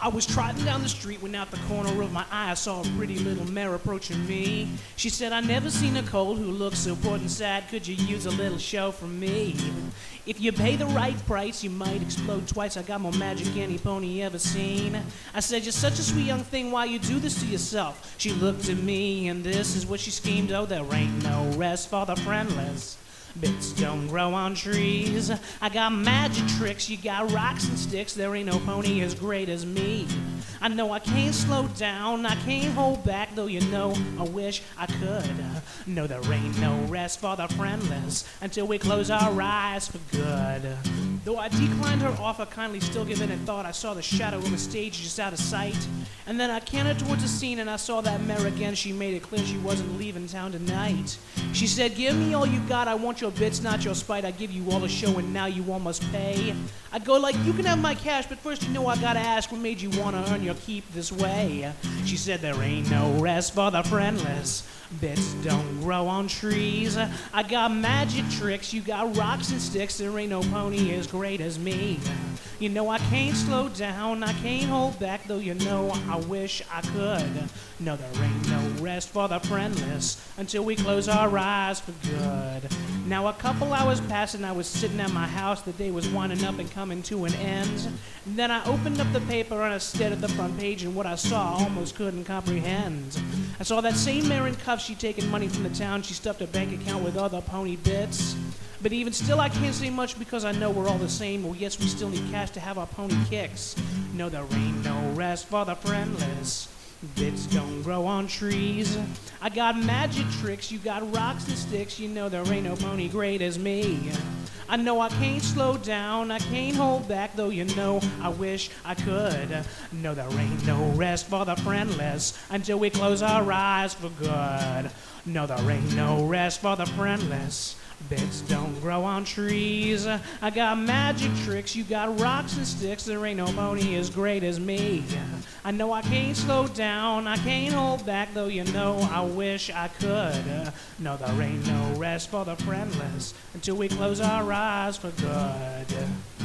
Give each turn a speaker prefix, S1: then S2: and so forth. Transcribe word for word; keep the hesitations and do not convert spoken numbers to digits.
S1: was trotting down the street when out the corner of my eye I saw a pretty little mare approaching me. She said, I never seen a colt who looks so bored and sad. Could you use a little show from me? If you pay the right price, you might explode twice. I got more magic any pony ever seen. I said, you're such a sweet young thing, why you do this to yourself? She looked at me and this is what she schemed. Oh, there ain't no rest for the friendless. Bits don't grow on trees. I got magic tricks, you got rocks and sticks. There ain't no pony as great as me. I know I can't slow down, I can't hold back, though you know I wish I could. No, there ain't no rest for the friendless until we close our eyes for good. Though I declined her offer, kindly still given it thought, I saw the shadow of the stage just out of sight. And then I cantered towards the scene and I saw that mare again. She made it clear she wasn't leaving town tonight. She said, give me all you got, I want your bits, not your spite. I give you all the show and now you all must pay. I go like, you can have my cash, but first you know I gotta ask, what made you wanna earn your keep this way? She said, there ain't no rest for the friendless. Bits don't grow on trees. I got magic tricks, you got rocks and sticks. There ain't no pony as great as me. You know I can't slow down, I can't hold back, though you know I wish I could. No, there ain't no rest for the friendless until we close our eyes for good. Now a couple hours passed and I was sitting at my house. The day was winding up and coming to an end. And then I opened up the paper and I stared at the front page, and what I saw I almost couldn't comprehend. I saw that same mare in cuffs, she'd taken money from the town. She stuffed her bank account with other pony bits. But even still I can't say much because I know we're all the same. Well, yes, we still need cash to have our pony kicks. No, there ain't no rest for the friendless. Bits don't grow on trees. I got magic tricks, you got rocks and sticks. You know there ain't no pony great as me. I know I can't slow down, I can't hold back, though you know I wish I could. No, there ain't no rest for the friendless until we close our eyes for good. No, there ain't no rest for the friendless. Bits don't grow on trees. I got magic tricks, you got rocks and sticks. There ain't no pony as great as me. I know I can't slow down, I can't hold back, though you know I wish I could. No, there ain't no rest for the friendless until we close our eyes for good.